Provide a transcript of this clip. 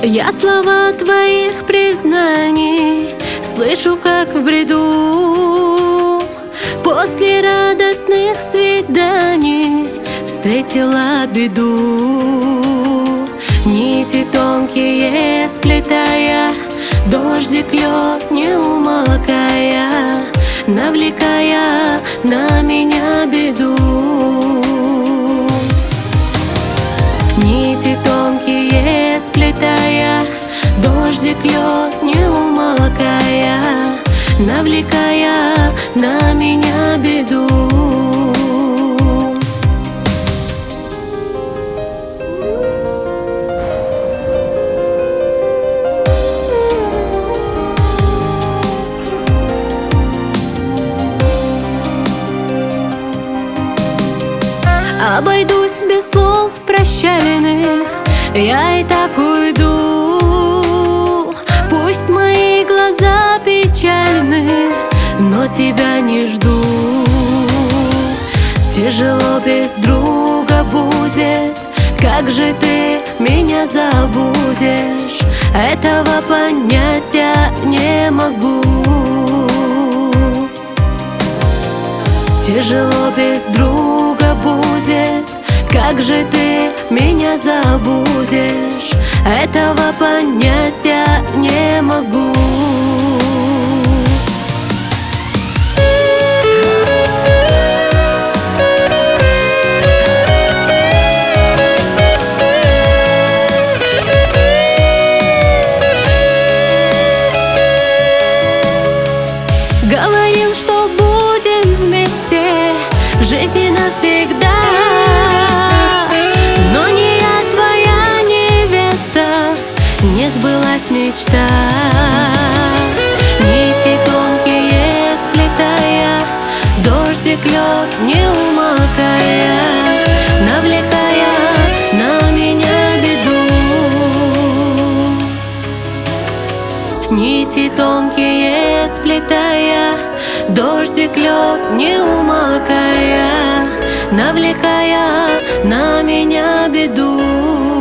Я слова твоих признаний слышу, как в бреду. После радостных свиданий встретила беду. Нити тонкие сплетая, дождик льет, не умолкая, навлекая на меня беду. Нити тонкие сплетая, дождик льет, не умолкая, навлекая на меня беду. Обойдусь без слов прощальных, я и так уйду. Пусть мои глаза печальны, но тебя не жду. Тяжело без друга будет, как же ты меня забудешь? Этого понять я не могу. Тяжело без друга будет, как же ты меня забудешь? Этого понять я не могу. Говорил, что будем вместе в жизни навсегда, но не я твоя невеста, не сбылась мечта. Нити тонкие сплетая, дождик льет, не умолкая, навлекая на меня беду. Нити тонкие сплетая, дождик льет, не умолкая, навлекая на меня беду.